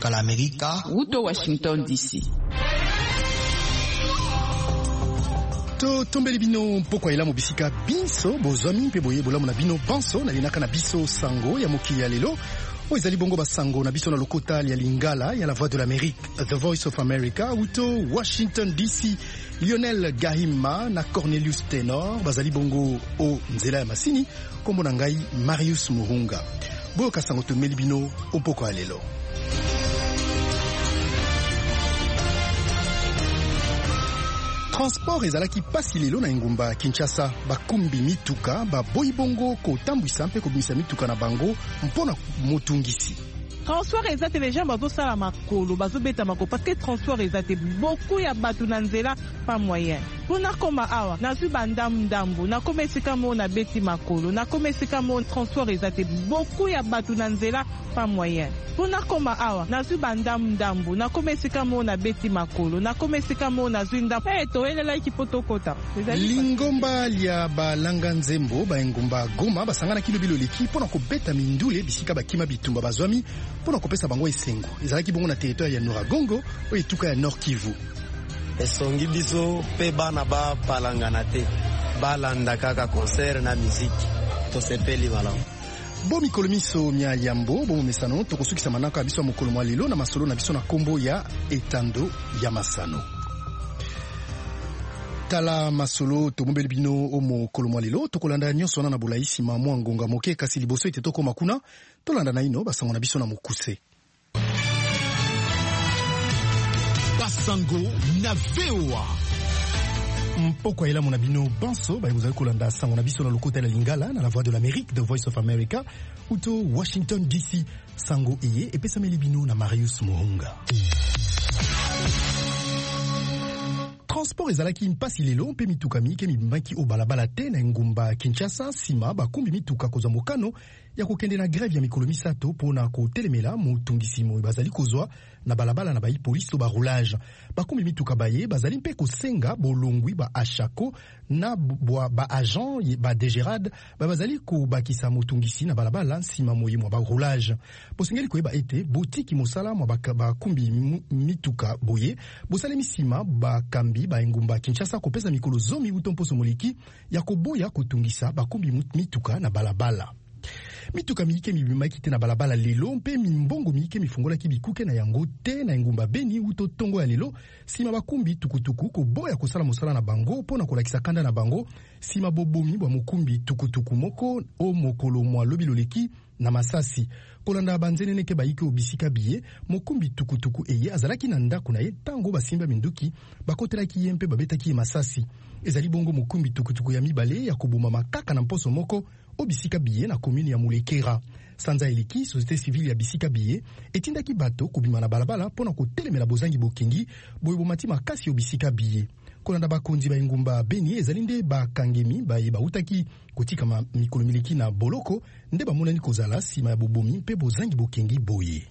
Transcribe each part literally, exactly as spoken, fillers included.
Afrika la Amerika uto Washington D C. To tombeli bino poko ila mobisika binso bozwami mpe boye bolamu na bino banso na linaka na biso sango ya moki ya lelo o ezali bongo basango na biso na lokota ya Lingala ya la Voix de l'Amérique, The Voice of America uto Washington D C. Lionel Gahima na Cornelius Tenor bazali bongo o nzela ya masini kombo na ngai Marius Muhunga. Boyo kasango tomeli bino o poko ya lelo. Transport ezalaki pasi lelo na engumba Kinshasa bakumbi mituka ba boyi bongo ko tambwisa mpe kobimisa mituka na bango mpona motungisi. Transport ezate les gens bazo sala makolo bazo beta makolo parce que transport ezate beaucoup ya batu na nzela pas moyen. Pona koma awa nazu bandam ndambo na koma esika mo na beti makolo na koma esika mo transport ezate beaucoup ya batu na nzela pas moyen. Pona koma awa nazu bandam ndambo na koma esika mo na beti makolo na koma esika mo nazu ndambo eh to elela ikipoto kota. Lingomba lya balanga nzembo ba engumba Goma basangana kilo biloleki pona ko beta mindule bisika bakima bitumba bazwami pona kopesa bango esengo ezalaki bongo na territoire ya Noragongo o etuka ya Nord Kivu. Esongi biso pe bana ba palangana te balanda kaka concert na muziki to sepeli malamu. Bo mikolo miso mia yambo bo mesano to kosukisa manaka biso mokolo mwa lelo na masolo na biso na kombo ya etando ya masano. Tala masolo to mombeli bino o mokolo mwa lelo to kolanda nyonso na bolaisi ma mwa ngonga moke kasi liboso ete to koma kuna to landa na ino basango na biso na mokuse. Basango na V O A. Mpoko ila mona bino banso ba vous kolanda sango na biso na lokota la Lingala na la Voix de l'Amérique, The Voice of America uto Washington D C. Sango eye epesa meli bino na Marius Muhunga. Transport ezalaki mpasi lelo mpe mituka mike mibimaki o balabala te na ngumba Kinshasa sima bakumbi mituka kozwa mokano ya kokende na grève ya mikolo misato pona kotelemela motungisi mo bazali kozwa na balabala na bayi police to ba roulage bakumbi mituka baye bazali mpe kosenga bolongwi ba achako na ba, ba agent ba degerade ba bazali ko bakisa motungisi na balabala sima moyi mo ba roulage posengeli koyeba ete botiki mosala mo bakumbi mituka boye bosale misima ba kambi ba engumba Kinshasa kopesa mikolo zomi utomposo moliki ya koboya kotungisa bakumbi mituka na balabala. Mituka mike mibimaki te na balabala lelo mpe mimbongo mike mifungola ki bikuke na yango te na engumba Beni uto tongo ya lelo sima bakumbi tukutuku ko boya kosala mosala na bango pona kolakisa kanda na bango sima bobomi bwa mokumbi tukutuku moko o mokolo mwa lobi loleki na Masasi kolanda banzene neke baike obisika biye mokumbi tukutuku eye azalaki na ndako na ye tango basimba minduki bakotelaki ye mpe babetaki Masasi ezali bongo mokumbi tukutuku ya mibale ya koboma makaka na mposo moko obisika biye na commune ya Mulekera. Sanza eliki société civile ya bisika biye etindaki bato kobima na balabala pona kotelemela bozangi bokengi boye bomati makasi obisika biye. Kolanda bakonzi ba engumba Beni ezali nde bakangemi baye bautaki kotika ma mikolo miliki na boloko nde bamonani kozala sima ya bobomi mpe bozangi bokengi boye.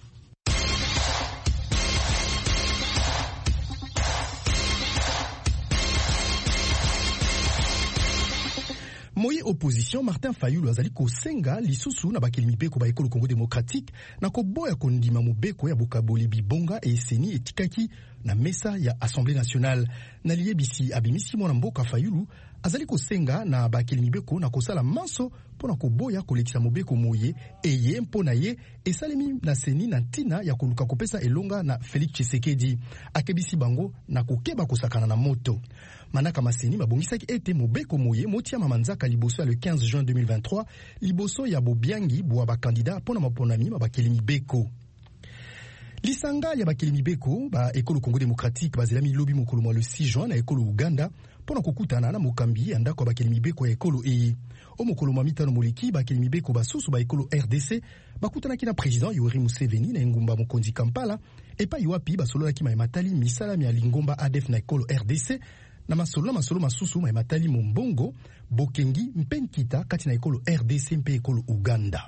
Moye opposition Martin Fayulu azali kosenga lisusu na bakeli mibeko ba ekolo Congo démocratique na koboya kondima mobeko ya bokaboli bibonga e eseni etikaki na mesa ya Assemblée nationale na liyebisi abimisi mwana mboka Fayulu azali kosenga na bakeli mibeko na kosala manso pona koboya kolekisa mobeko moye eye mpona ye esalemi na seni na ntina ya koluka kopesa elonga na Félix Tshisekedi akebisi bango na kokeba kosakana na moto. Manaka maseni babongisaki ete mobeko moye motia mamanzaka liboso ya le quinze juin deux mille vingt-trois liboso ya bobiangi bwa ba candidat pona maponami mabakeli mibeko. Lisanga ya bakeli mibeko ba ekolo Congo démocratique bazilami lobi mokolo mwa le six juin na ekolo Uganda pona kokutana na mokambi ya ndako bakeli mibeko ya ekolo eye. O mokolo mwa mitano moleki bakeli mibeko basusu ba ekolo R D C bakutanaki na président Yoweri Museveni na engumba mokonzi Kampala epa iwapi basololaki maematali misalami ya Lingomba A D F na ekolo R D C na masolo na masolo masusu maematali mombongo bokengi mpenkita kati na ekolo R D C mpe ekolo Uganda.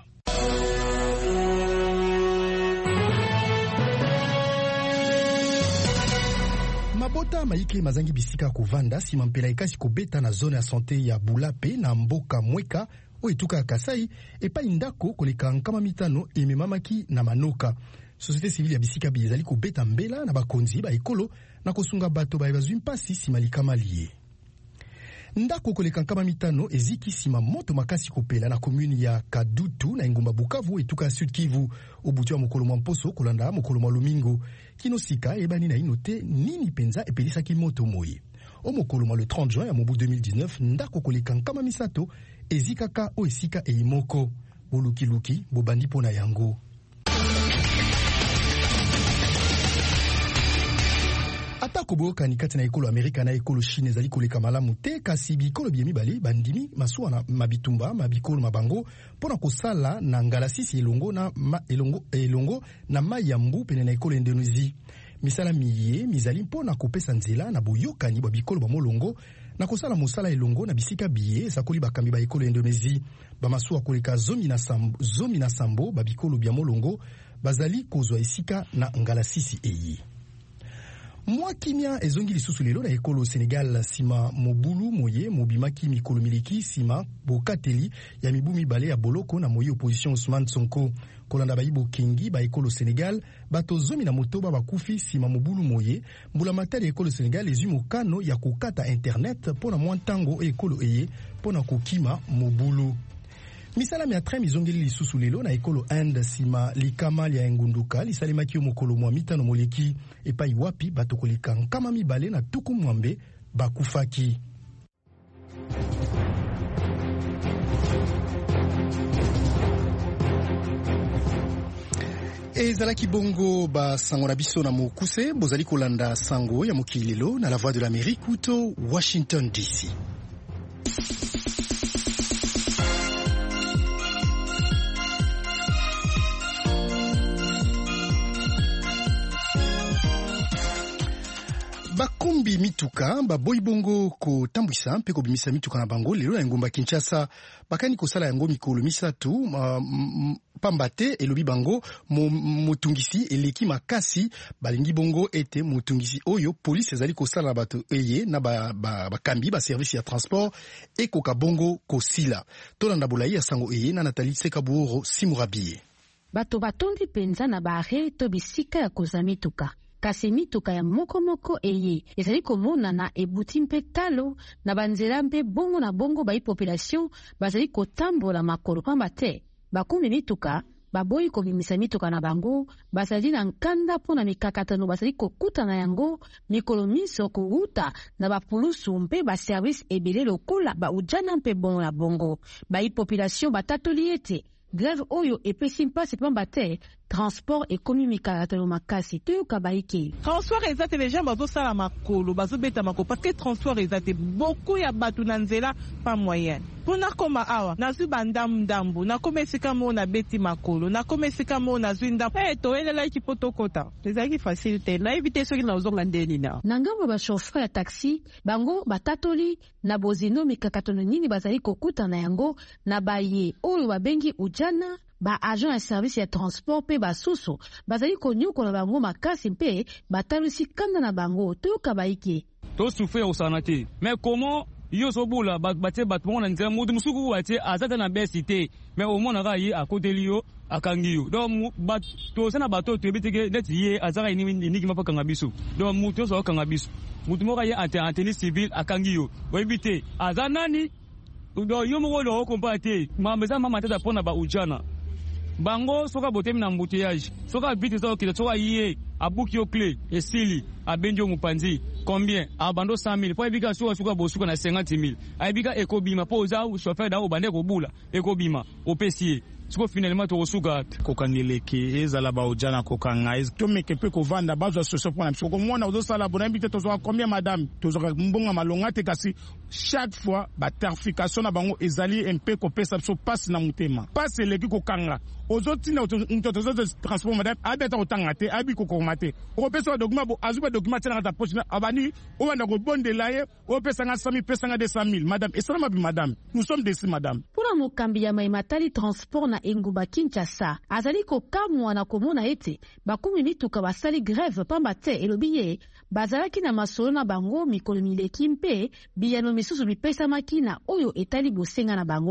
Mabota maike mazangi bisika kovanda sima mpela ekasi kobeta na zone ya santé ya Bulape na mboka Mweka o etuka Kasai epa indako koleka nkama mitano ememamaki na manoka. société civile ya bisika bi ezali kobeta mbela na bakonzi ba ekolo na kosunga bato ba bazwi mpasi nsima likama liye. Ndako koleka nkama mitano eziki nsima moto makasi kopela na commune ya Kadutu na engumba Bukavu etuka ya Sud Kivu obutu ya mokolo mwa mposo kolanda mokolo mwa Lomingo kino sika ebani na inote nini penza epelisaki moto moye. O mokolo mwa le trente juin ya mobu deux mille dix-neuf ndako koleka nkama misato ezikaka o esika eimoko bolukiluki bobandi pona yango. Atako boyokani kati na ekolo Amerika na ekolo Chine ezali koleka malamu te kasi bikolo bie mibale bandimi masuwa na mabitumba mabikolo mabango mpona kosala na ngalasisi elongo na ma, elongo, elongo na mai ya mbu pene na ekolo Indonesie. Misala miye mizali mpona kopesa nzela na boyokani bwa bikolo bamolongo na kosala mosala elongo na bisika biye esakoli bakambi ba ekolo Indonesie. Bamasuwa koleka zomi na sambo, zomi na sambo babikolo bia molongo bazali kozwa esika na ngalasisi eyi. Mwa kimia ezongi lisusu lelo na ekolo Senegal sima mobulu moye mobimaki mikolo miliki sima bokateli ya mibu mibale ya boloko na moye opposition Ousmane Sonko. Kolanda bayibo kengi ba ekolo Senegal bato zomi na motoba bakufi sima mobulu moye mbula matali ekolo Senegal ezwi mokano ya kokata internet pona mwantango ekolo eye pona kokima mobulu. Misala mia trem izongeli lisusu lelo na ekolo Inde sima likama ya engunduka lisalemaki mokolo mwa mitano moleki epai wapi bato koleka nkama mibale na tuku mwambe bakufaki. Ezalaki bongo ba sango na biso na mokuse bozali kolanda sango ya mokilelo na la voix de l'Amérique kuto Washington D C. Bakumbi mituka baboyi bongo ko tambwisa mpe ko bimisa mituka na bango lelo na ngomba Kinshasa bakani kosala yango mikolo misatu uh, pambate elobi bango motungisi eleki makasi balingi bongo ete motungisi oyo police ezali kosala bato eye na ba, ba, bakambi ba service ya transport ekoka bongo kosila tolanda bolayi ya sango eye na Nathalie Sekabuoro Simurabie. Bato batondi penza na bare to bisika ya koza mituka kasi mituka ya moko moko eye ezali komona na ebuti mpe talo na banzela mpe bongo na bongo bayi population bazali kotambola makolo pamba te bakumbi mituka baboyi kobimisa mituka na bango bazali na nkanda mpona mikakatano bazali kokuta na yango mikolo miso kouta na bapulusu mpe baservice ebele lokola baujana mpe bongo na bongo bayi population batatoli ete grève oyo epesi mpasi pamba te transport ekomi mikakatano makasi toyoka baiki. Transport eza te les gens bazosala makolo bazobeta makolo parce que transport eza te beaucoup ya bato na nzela pas moyen. Pona koma awa nazwi bandamu ndambu nakoma esika mo na beti makolo nakoma esika mo nazwi ndambu eh toyelela iki potokota ezalaki facile te na éviter soki na ozonga ndeni na na ngambo ba chauffeur ya taxi bango batatoli na bozino mikakatano nini bazali kokuta na yango na baye oyo babengi ujana ba agent ya service ya transport pe basusu bazali konyokola bango makasi mpe batalisi kanda na bango toyoka baiki to souffrir osana te mais comment yo sobula batie bato bongo na nzela mutu musuku batie azata na besi te mais au moins naka ye akoteli yo akangi yo donc toza na bato toyebi teke neti ye azaka iniki mapa kanga biso donc mutu nyonso akanga biso mutu moko ye antenne civile akangi yo oyebi te aza nani donc yo moko lo okompa te mambeza mama tata mpona baujana bango soka botemi na embouteillage soka vite so okita soka ye abuki yo clé esili abenjo mupanzi combien abando cent mille po ebika soka soka bosuka na cinquante mille aibika ekobima po za chauffeur da obande kobula ekobima opesi siko finalement to osuka kokangeleke ezala ba ojana kokanga ez to meke pe ko vanda bazo soso pona biso ko mona ozo sala bona mbite to zo combien madame to zo mbonga malonga te kasi chaque fois ba tarification na bango ezali un peu ko pesa so passe na mutema passe leki kokanga ozo tina to to zo transport madame abeta otanga te abi ko komate ko pesa document bo azuba document na ta poche abani o banda ko bondela ye o pesa nga cent mille pesa nga deux cent mille madame esala bi madame nous sommes des madame pour mokambi ya maimatali transport na engumba Kinshasa azali kokamwa na komona ete bakumi mituka basali grève pamba te elobi ye bazalaki na masolo na bango mikolo mileki mpe biyano misusu bipesa makina oyo etali bosenga na bango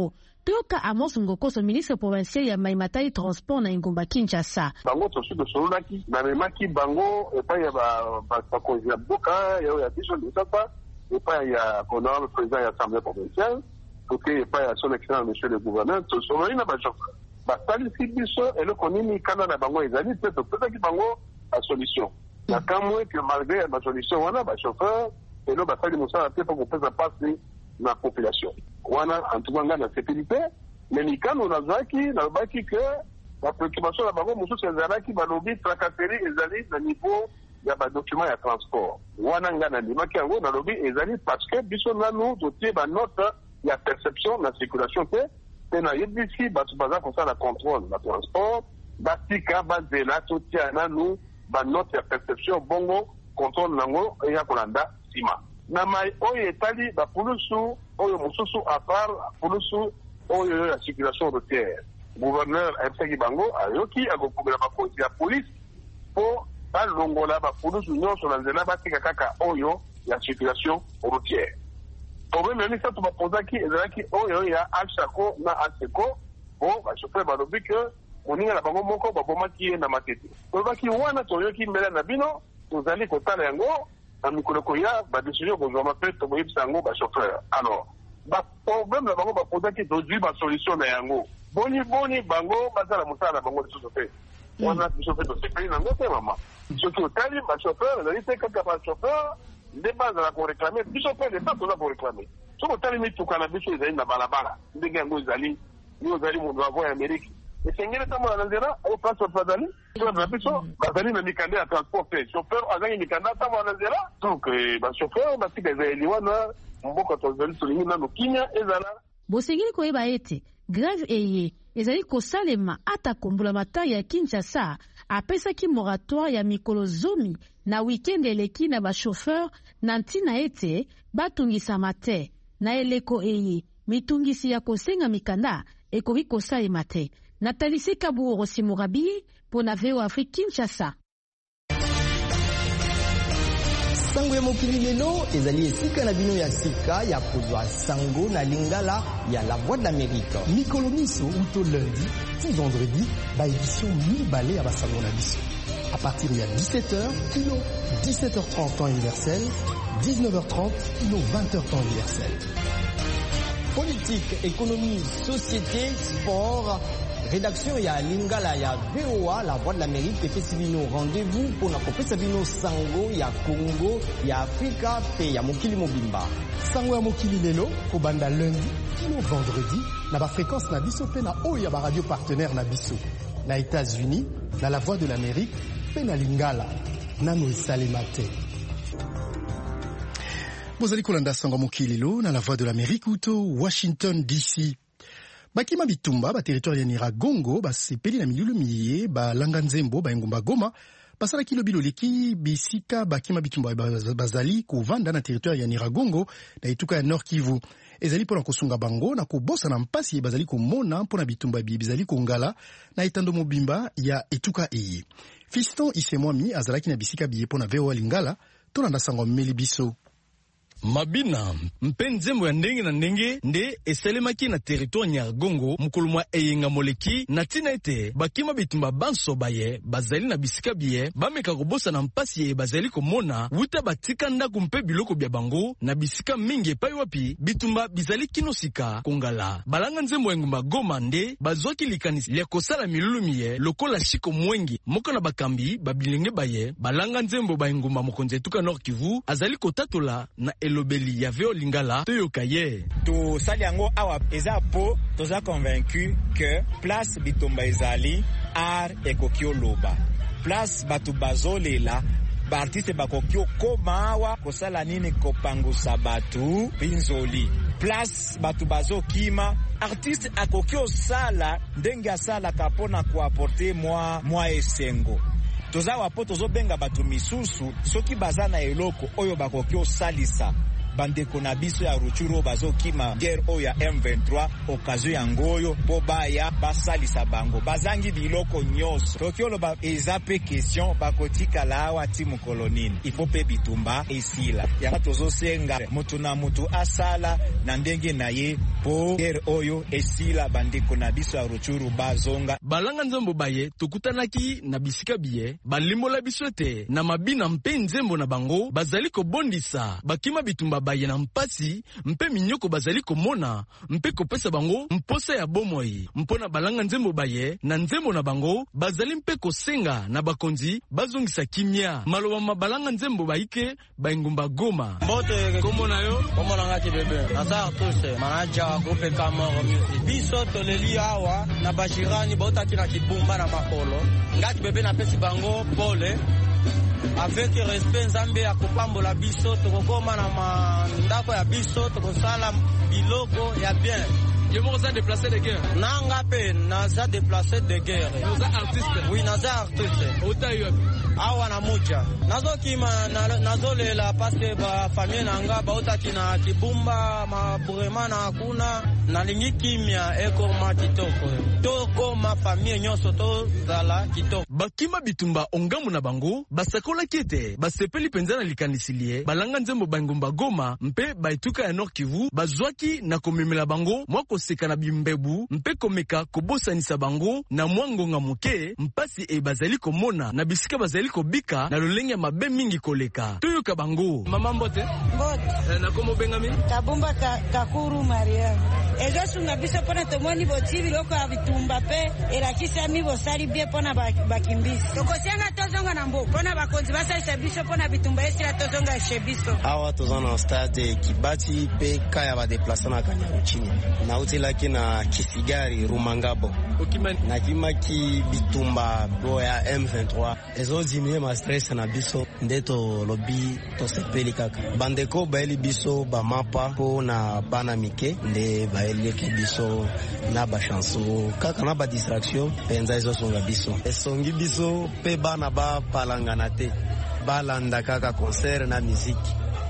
toyoka Amos Ngokoso, ministre provincial ya Mai-Matai transport na Ingumba Kinshasa. Bango tosu de solaki na memaki bango epa ya ba ba konzi ya boka ya ya biso de sapa epa ya honorable président ya assemblée provinciale côté epa ya son excellence monsieur le gouverneur to solaki na ba chauffeur ba salisi biso et le konini kana na bango ezali peut-être peut-être bango la solution na kamwe que malgré la solution wana ba chauffeur et le ba sali musala te pour que ça passe na population wana en tout cas na sécurité mais ni kano na zaki na baki que la préoccupation la bango musu ezalaki balobi tracasserie ezali na niveau ya ba document ya transport wana ngana limaki yango na lobi ezali parce que biso nanu doté ba note ya perception na circulation te te na yebisi batu baza kosala contrôle na transport batika bazela totia nanu ba note ya perception bongo contrôle nango eya kolanda sima na mai oyo etali ba pulusu oyo mususu à part pulusu oyo ya circulation routière gouverneur Epseki Bango ayoki akokubela bakonzi ya police po balongola bapulusu nyonso na nzela batika kaka oyo ya circulation routière. Problème ya misa tubapozaki ezalaki oyo ya Alsako na Alseko po bachauffeur balobi ke moninga na bango moko babomaki ye na matete. Tolobaki wana toyoki mbele na bino tozali kotala yango na mikoloko ya badécision kozwama mpe toboyebisa yango bachauffeur. Alors baproblème na bango bapozaki tozwi basolution na yango boni boni bango bazala musala bango lisusu te wana biso pe tosepeli nango te mama soki otali bachauffeur ezali te kaka bachauffeur nde bazala koreklame biso pe leta toza koreklame soki otali mituka na biso ezali na balabala ndenge yango ezali ni ozali mundu wa voie ya Amerike esengeli tambola na nzela oyo place bato bazali na biso bazali na mikanda ya transport te chauffeur azangi mikanda tambola na nzela donc bachauffeur batika ezali wana mboka tozali tolingi nano kimia ezala bosengeli koyeba ete grève eye ezali kosalema ata kombola matai ya Kinshasa apesaki moratoire ya mikolo zomi na weekend eleki na bachauffeur na ntina ete batungisama te na eleko eye mitungisi ya kosenga mikanda ekoki kosalema te. Nathalie Sekaburo Simurabi pour na V O Afrique Kinshasa. Sango ya mokili lelo ezali esika na bino ya sika ya kozwa sango na lingala ya La Voix de l'Amérique. Mikolo miso uto lundi ti vendredi ba édition mibale ya basango na biso. À partir de dix-sept heures, kilo dix-sept heures trente temps universel, dix-neuf heures trente, kilo vingt heures temps universel. Politique, économie, société, sport. Rédaction ya lingala ya V O A La Voix de l'Amérique epesi bino rendez-vous pour na kopesa bino sango ya Congo ya Afrika pe ya mokili mobimba. Sango ya mokili lelo kobanda lundi kino vendredi na ba fréquence na biso pe na oyo ya ba radio partenaire na biso na États-Unis na La Voix de l'Amérique pe na lingala nano esalema te. Bozali kolanda sango mokili lo na La Voix de l'Amérique uto Washington D C. Bakima bitumba ba territoire ya Nyiragongo basepeli na milulu miye ba langa nzembo ba Engumba Goma basala kilo biloleki bisika bakima bitumba bazali kovanda na territoire ya Nyiragongo na etuka ya Nord Kivu ezali pona kosunga bango na kobosa na mpasi bazali komona pona bitumba bizali kongala na etando mobimba ya etuka eye. Fiston Isemwami azalaki na bisika biye pona V O A Lingala tolanda sango meli biso. Mabina mpe nzembo ya ndenge na ndenge nde esalemaki na territoire Nyiragongo mukulu mwa eyenga moleki na tina ete bakima bitumba banso baye bazali na bisika biye bameka kobosa na mpasi ye bazali komona wuta batika ndako mpe biloko bya bango na bisika mingi epai wapi bitumba bizali kinosika kongala balanga nzembo ya Engumba Goma nde bazwaki likanisi lya kosala milulu miye lokola shiko mwengi moko na bakambi babilenge baye balanga nzembo ba Engumba mokonzi etuka Nord Kivu azali kotatola na elobeli ya V O Lingala toyoka ye to sali yango awa eza po toza convaincu que place bitumba ezali art ekokio loba place batu bazolela ba artiste bakokio koma awa kosala nini kopangusa batu pinzoli place batu bazokima artiste akokio sala ndenge asala kapona kuaporte mwa mwa esengo toza wapo tozo benga batu misusu soki bazana eloko oyo bakokio salisa bandeko na biso ya Rutshuru bazokima guerre oyo ya M vingt-trois occasion ya ngoyo po baya basalisa bango bazangi biloko nyonso toki oloba eza pe question bakotikala awa ti mokolo nini ifo pe bitumba esila yanga tozosenga mutu na mutu asala na ndenge na ye po guerre oyo esila bandeko na biso ya Rutshuru bazonga balanga nzembo baye tokutanaki na bisika biye balimbola biso te na mabina mpe nzembo na bango bazali kobondisa bakima bitumba baye na mpasi mpe minyoko bazali komona mpe kopesa bango mposa ya bomoi mpona balanga nzembo baye na nzembo na bango bazali mpe kosenga na bakonzi bazongisa kimia maloba mabalanga nzembo baike baingumba Goma mbote komona yo komona ngati bebe naza tose manaja wa groupe Kamoro Music biso toleli awa na bajirani botaki na kibumba na makolo ngati bebe na pesi bango pole avec respect nzambe ya kopambola biso tokokoma na mandako ya biso tokosala biloko ya bien. Je me déplacé de guerre. Nanga pe naza déplacé de guerre. Naza artiste. Oui, naza artiste. Ota yo. Awa na muja. Nazo kima nazo lela parce que ba famille nanga ba otaki na kibumba ma burema na hakuna na lingi kimia eko ma kitoko. Toko ma famille nyonso to zala kitoko. Bakima bitumba ongamu na bango basakola kete basepeli penza na likanisilie balanga nzembo bangumba Goma mpe baituka ya Nord Kivu bazwaki na komemela bango mwako seka na bimbebu mpe komeka kobosanisa bango na mwangonga moke mpasi e bazali komona na bisika bazali kobika na lolenge mabe mingi koleka toyoka bango mama mbote mbote e, na komo bengami kabumba ka, kakuru Maria ezo sunga biso pona tomoni botibi loko ya bitumba pe erakisa mi bosali bie pona bakimbisi tokosenga tozonga na mbo pona bakonzi basalisa biso pona bitumba esila tozonga chez biso awa tozona na stade Kibati pe kaya ba déplacer na Kanyaruchinya na utilaki na Kisigari Rumangabo okimani na kimaki bitumba bo ya M vingt-trois ezo diminuer ma stress na biso ndeto lobi to sepeli kaka bandeko baeli biso ba mapa po na bana mike nde baeli ke biso na ba chanson kaka na ba distraction penza ezo songa biso esongi biso pe bana ba palangana te balanda kaka concert na musique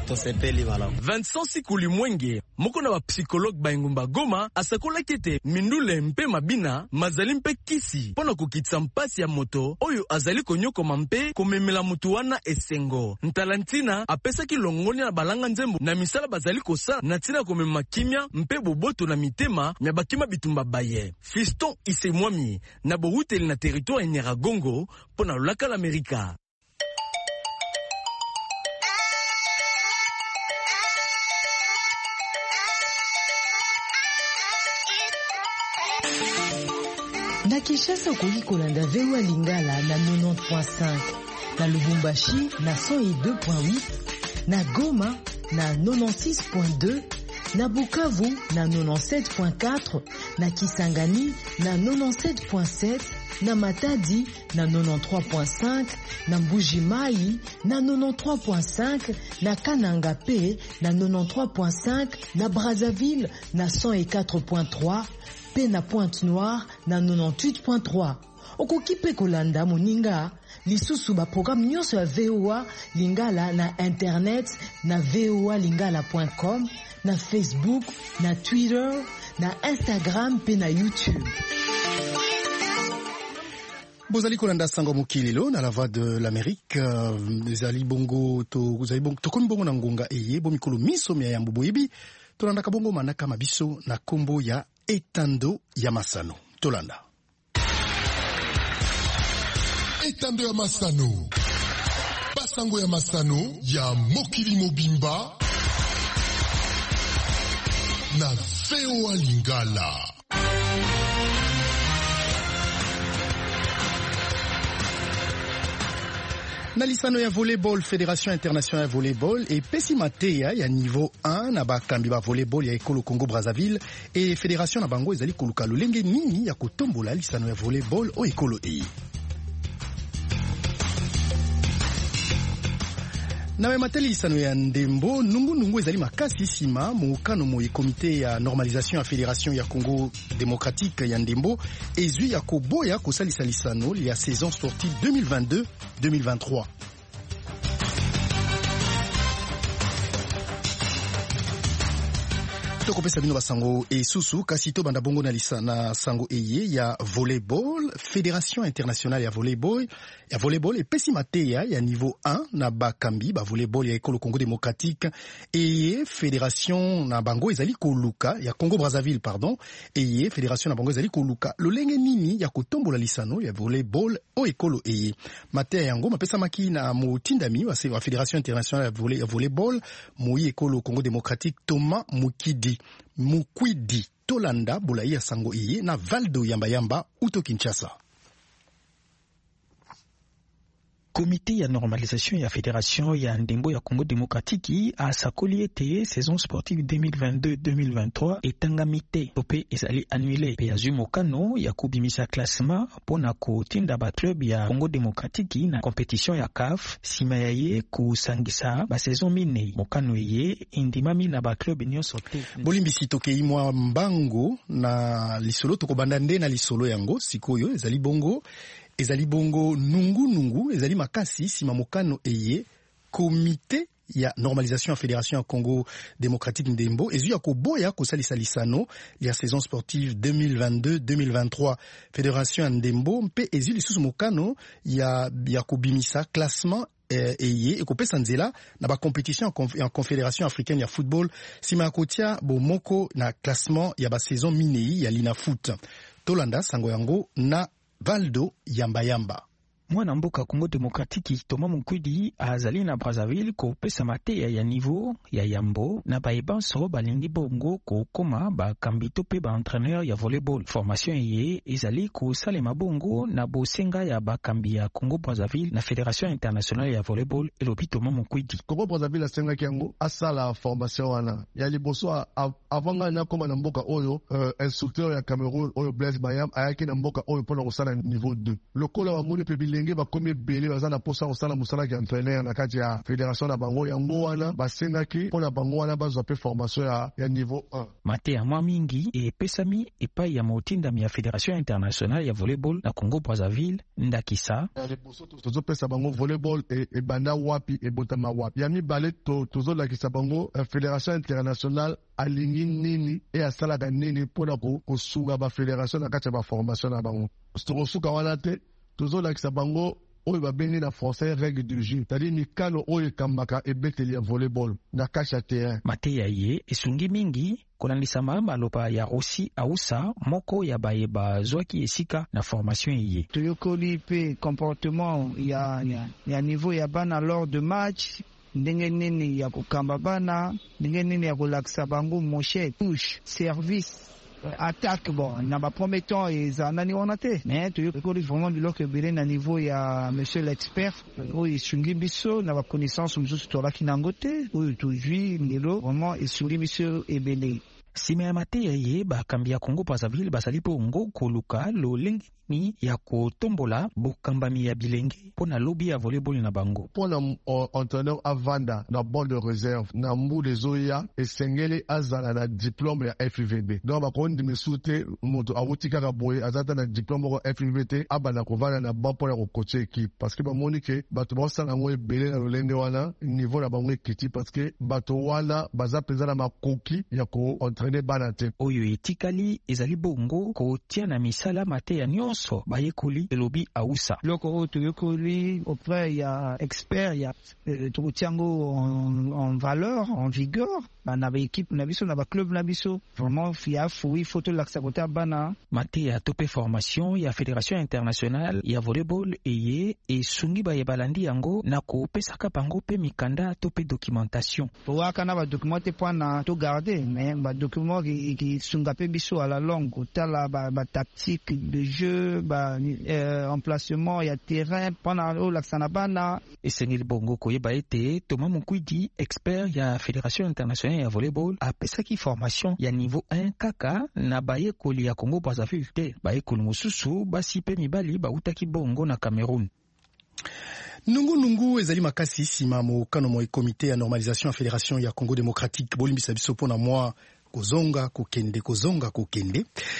Vincent Sikuli Mwenge moko na ba psychologue baingumba Goma asakola kete mindule mpe mabina mazali mpe kisi pona kokitsa mpasi ya moto oyo azali konyoko mpe komemela mutu wana esengo ntalantina apesaki longoni na balanga nzembo na misala bazali kosa na tina komema kimia mpe boboto na mitema na bakima bitumba baye Fiston Isemwami na bohuteli na territoire ya Nyiragongo pona lolaka l'Amerika. Na Kinshasa okoki kolanda V O A Lingala na quatre-vingt-dix point cinq, na Lubumbashi na cent deux point huit, na Goma na quatre-vingt-six point deux, na Bukavu na quatre-vingt-dix-sept point quatre, na Kisangani na quatre-vingt-dix-sept point sept, na Matadi na quatre-vingt-treize point cinq, na Mbuji-Mayi na quatre-vingt-treize point cinq, na Kananga P na quatre-vingt-treize point cinq, na Brazzaville na cent quatre point trois, pe na Pointe-Noire na quatre-vingt-dix-huit point trois. Okoki pe kolanda moninga lisusu ba programme nyonso ya V O A Lingala na internet na v o a lingala point com, na Facebook, na Twitter, na Instagram pe na YouTube. Bozali kolanda sango mokililo na la voix de l'Amérique ezali bongo to zali bongo to komi bongo na ngonga eye bo mikolo miso mia ya mbubo yebi tolanda kabongo manaka mabiso na kombo ya Etando ya Masano. Tolanda. Etando ya Masano. Basango ya Masano ya mokili mobimba na V O A Lingala. Na lisano ya volleyball, Fédération internationale ya volleyball et pesi mateya ya niveau un na bakambi ba volleyball ya ekolo Congo Brazzaville et Fédération na bango ezali koluka lolenge nini ya kotombola lisano ya volleyball o ekolo e. Na wemateli lisano ya ndembo nungu nungu ezali makasi sima mukano mo komite ya normalisation ya Fédération ya Congo démocratique ya ndembo ezui ya koboya kosalisa lisano ya saison sportive deux mille vingt-deux deux mille vingt-trois. tokopesa bino basango esusu kasi to banda bongo na lisa na sango eye ya volleyball. Fédération internationale ya volleyball ya volleyball epesi mateya ya niveau un na bakambi ba volleyball ya ekolo Congo démocratique eye fédération na bango ezali koluka ya Congo Brazzaville pardon eye fédération na bango ezali koluka lolenge nini ya kotombola lisano ya volleyball o ekolo eye mateya yango mapesa maki na motindami wa fédération internationale ya volleyball moi ekolo Congo démocratique Thomas Mukidi Mukwidi Tolanda Bolayi ya sango iye na Valdo Yamba Yamba uto Kinshasa. Comité ya normalisation ya fédération ya ndembo ya Congo démocratique a sakoli ete saison sportive deux mille vingt-deux deux mille vingt-trois etangami te tope ezali annulé pe azwi mokano ya kubimisa classement pona kotinda ba club ya Congo démocratique na compétition ya C A F sima ya ye kusangisa ba saison minei mokano ye indimami na ba club nyonso te. Bolimbisi tokei mwa mbango na lisolo tokobanda nde na lisolo yango sikoyo ezali bongo ezali bongo nungu nungu ezali makasi sima mokano eye comité ya normalisation ya fédération ya Congo démocratique ndembo ezu ya koboya kosalisa lisano ya saison sportive deux mille vingt-deux deux mille vingt-trois fédération ya ndembo mpe ezu lisusu mokano ya ya kobimisa classement eye ekopesa nzela na ba compétition en confédération africaine ya football sima ya kotia bomoko na classement ya ba saison minei ya Lina Foot. Tolanda sango yango na Valdo Yamba Yamba. Mwana mboka Congo démocratique Thomas Mukwidi azali na Brazzaville ko pesa mateya ya niveau ya yambo na baebanso balingi bongo ko koma ba kambito pe ba entraîneur ya volleyball. Formation ye ezali ko salema bongo na bosenga ya bakambi ya Congo Brazzaville na Fédération internationale ya volleyball elobi Thomas Mukwidi. Congo Brazzaville asenga kiango asala formation wana ya liboso avanga na koma na mboka oyo uh, instructeur ya Cameroun oyo Blaise Bayam ayaki na mboka oyo pona kosala niveau deux. Lokola wa muni pe lenge ba komi belé bazana posa osala musala ki entraîneur na kati ya fédération na bango yango wana basengaki pona bango wana bazwa pe formation ya, ya niveau un. Mateya mwa mingi e pesami epai ya motindami ya Fédération internationale ya volleyball na Congo Brazzaville ndakisa tozo pesa bango volleyball e, e banda wapi e botama wapi ya mibale to tozo lakisa bango Fédération internationale alingi nini e asalaka nini pona kosunga ba fédération na kati ya ba formation na bango tokosuka wana te tozo lakisa bango oyo babengi na français règle du jeu c'est-à-dire mikano oyo ekambaka ebeteli ya volleyball na kasha terrain. Mateya ye esungi mingi kolandisa maloba ya Rossi Ausa moko ya bayeba zwaki esika na formation ye. Toyokoli pe comportement ya, ya, ya niveau ya bana lors de match ndenge nini ya kokamba bana ndenge nini ya kolakisa bango moshe touche service attaque bon na ba premier temps eza nani wana te mais tu ekoli vraiment biloko ebele na niveau ya monsieur l'expert oyo esungi biso na ba connaissance mosusu tolaki nango te oyo tozwi lelo vraiment esungi biso ebele. Sima ya mateya ye bakambi ya Congo Brazzaville basali bongo koluka lolenge ni ya kotombola bokambami ya bilenge pona lobi ya volleyball na bango. Pona uh, entraîneur avanda na banc de réserve na mbu les oya esengeli azala na diplôme ya F I V B. Donc bakondi mesute moto awuti kaka boye azata na diplôme ko F I V B abana kovana na banc pona ko coacher équipe parce que ba monike bato ba sala ngo ebele na lolenge wana niveau na bango ekiti parce que bato wana baza peza na makoki ya ko entraîner bana te. Oyo etikali ezali bongo ko tia na misala mateya nyo so bayekoli elobi Ausa. Loko o tuyekoli auprès ya expert ya euh, tukutiango en, en valeur, en vigueur. Na ba équipe na biso na ba club na biso vraiment fia fui photo laksa kota bana. Mateya tope formation ya Fédération internationale ya volleyball eye e sungi ba yebalandi yango na ko pesaka bango pe mikanda tope documentation. Waka na ba documenter point to garder mais ba document qui qui sunga pe biso à la longue tala ba, ba tactique de jeu ba euh, emplacement ya terrain pendant o laksana bana esengeli bongo ko yeba ete Thomas Mukwidi expert ya Fédération internationale ya volleyball apesaki formation ya niveau un kaka na bayekoli ya Congo Brazzaville te bayekoli mosusu basi pe mibali bautaki bongo na Cameroun. Nungu nungu ezali makasi sima mokano mo comité ya normalisation ya Fédération ya Congo démocratique bolimbisa biso pona mwa kozonga kokende kozonga kokende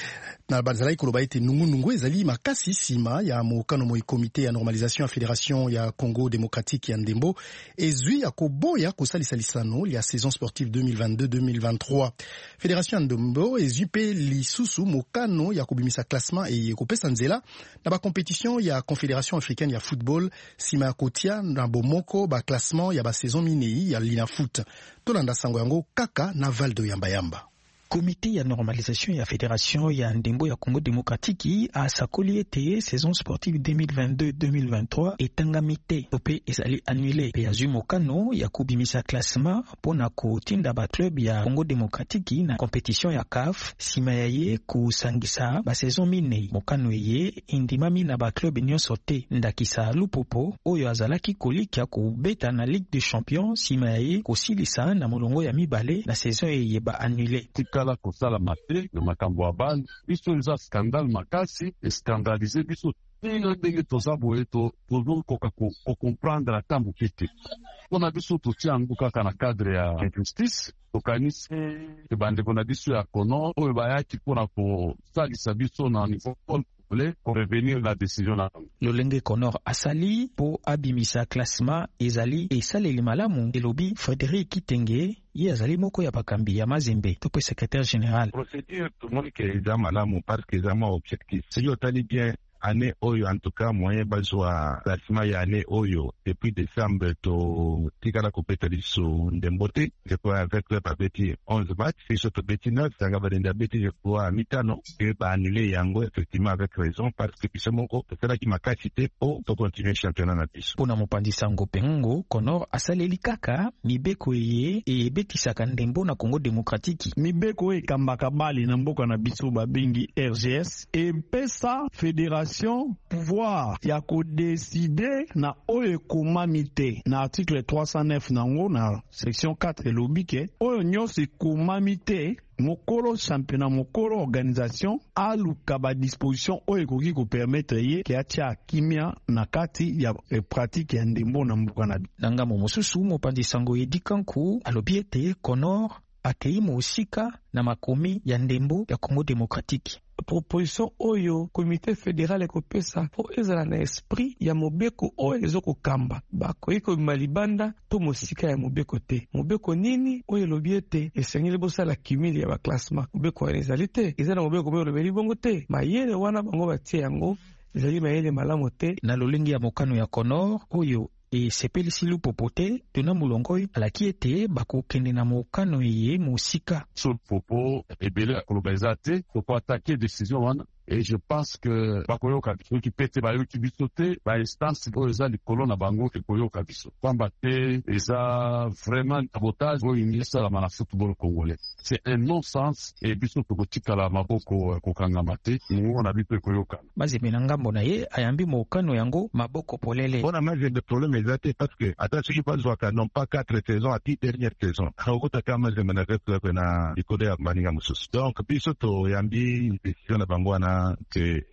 na bazalaki koloba ete nungunungu ezali makasi nsima ya mokano moi komite ya normalisation ya fédération ya Congo démocratique ya ndembo ezwi ya koboya kosalisa lisano ya saison sportive deux mille vingt-deux deux mille vingt-trois. Fédération ya ndembo ezwi pe lisusu mokano ya kobimisa classement e kopesa nzela na ba compétition ya confédération africaine ya football nsima ya kotia na bomoko ba classement ya ba saison minei ya Linafoot. Tolanda sango yango kaka na Valdo Yamba Yamba. Comité ya normalisation ya fédération ya ndembo ya Congo démocratique a sakoli ete saison sportive deux mille vingt-deux deux mille vingt-trois etangami te tope ezali annulé pe azwi mokano ya kubimisa classement pona kotinda ba club ya Congo démocratique na compétition ya C A F sima ya ye kusangisa ba saison minei mokano ye indimami na ba club nyonso te ndakisa lupopo oyo azalaki kolika kubeta na Ligue des Champions sima ya ye kosilisa na molongo ya mibale na saison ye ba annulé kala kosala mate na makambo ya bale biso eza scandale makasi escandalize biso tina ndenge toza boye tozokoka kocomprendre ata moke te mpona biso totia yango kaka na cadre ya injustice tokanisi bandeko na biso ya Conor oyo bayaki mpona kosalisa biso na niveau pour revenir la décision là. Lolenge Conor asali po abimisa classement ezali esaleli malamu elobi Frédéric Kitenge ye azali moko ya bakambi ya Mazembe to secrétaire général. Procédure tout le monde qui est dans malamu parce que zama objectif. C'est yo tali bien année oyo en tout cas moyen bazwa classement ya année oyo depuis décembre to tikala kopeta liso ndembote je crois avec le babeti onze matchs et surtout beti neuf sanga badenda beti je crois mitano et ba annuler yango effectivement avec raison parce que bisemoko c'est là qui m'a capacité pour to continuer championnat na biso pona mopandisa ngo pengo Conor asaleli kaka mibeko ye e betisaka ndembo na Congo démocratique mibeko e kambaka bali na mboka na biso babengi R G S et pesa fédération pouvoir ya kodeside na oyo ekomamite na article trois cent neuf nango na section quatre elobike oyo nyonso ekomamite mokolo championnat mokolo organisation aluka ba disposition oyo ekoki kopermettre ye ke atia kimia na kati ya e pratique ya ndembo na mboka na bi nanga mosusu mopandisango edikanku alobi ete Conor akei mosika na makomi ya ndembo ya Congo démocratique. Proposition oyo comité fédéral ekopesa po ezala na esprit ya mobeko oyo ezoko kamba bakoki kobima libanda to mosika ya mobeko te mobeko nini oyo elobi ete esengeli bosala kimili ya baklassement mobeko wana ezali te eza na mobeko oyo elobeli bongo te mayele wana bango batie yango ezali mayele malamu te na lolenge ya mokano ya Conor oyo e sepelisi lupopo te tona mulongoi alaki ete bakokende na mokano ye mosika so popo ebele akoloba eza te toko atake décision wana et je pense que bakoyoka soki pete bayoki biso te ba instance oyo eza likolo na bango ekoyoka biso kwamba te eza vraiment sabotage oyo esalama na football congolais c'est un non-sens et biso tokotikala maboko kokangama te ngo na biso ekoyoka Mazembe na ngambo na ye ayambi mokano yango maboko polele bona maje de problème ezate parce que ata soki bazwaka non pas quatre saisons à dix dernières saisons akotaka Mazembe na club na likolo ya baninga mosusu donc biso toyambi décision na bango wana que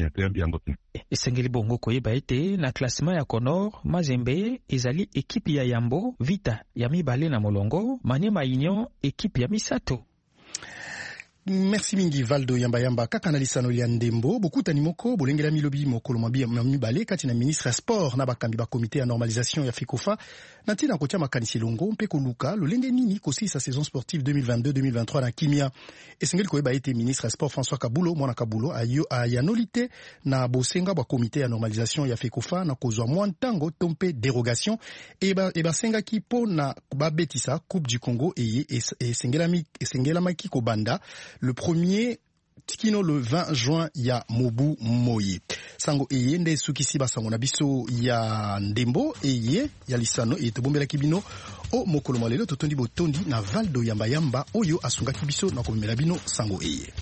esengeli bongo koyeba ete na classement ya Conor Mazembe ezali ekipe ya Yambo Vita ya mibale na molongo Maniema Union ekipe ya misato. Merci mingi Valdo Yamba Yamba kaka na lisano ya ndembo bokutani moko bolengela milobi mokolo mabi mibale kati na ministre ya sport na bakambi ba comité ya normalisation ya FECOFA na tina kotia makanisi longo mpe koluka lolenge nini kosisa saison sportive deux mille vingt-deux deux mille vingt-trois na kimia esengeli koyeba ete ministre ya sport François Kabulo mwana Kabulo ayo ayanolite na bosenga ba comité ya normalisation ya FECOFA na kozwa mwantango tompe dérogation eba eba senga ki pona babetisa Coupe du Congo eye esengela mi esengela maki kobanda le premier tikino le vingt juin ya Mobu Moyi. Sango eye nde sukisi basango na biso ya ndembo eye ya lisano e tobombela kibino o mokolo malelo totondi botondi na Valdo Yamba Yamba oyo asunga kibiso na komemela bino sango eye.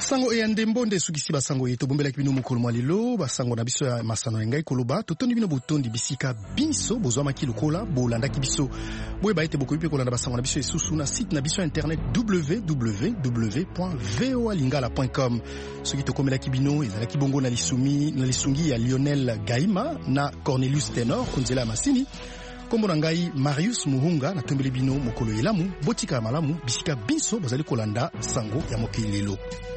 Sango e ndembo nde sukisi basango yeto bombela kibino mukolo mwalelo basango na biso ya masano ya ngai koloba totondi bino botondi bisika biso bozwa makilo kola bolanda kibiso boye baite boko ipe kolanda basango na biso esusu na site na biso ya internet w w w point voa lingala point com soki tokomela kibino ezala kibongo na lisumi na lisungi ya Lionel Gaima na Cornelius Tenor konzela ya masini kombo na ngai Marius Muhunga na tombeli bino mokolo elamu botika malamu bisika biso bozali kolanda sango ya mokili lelo.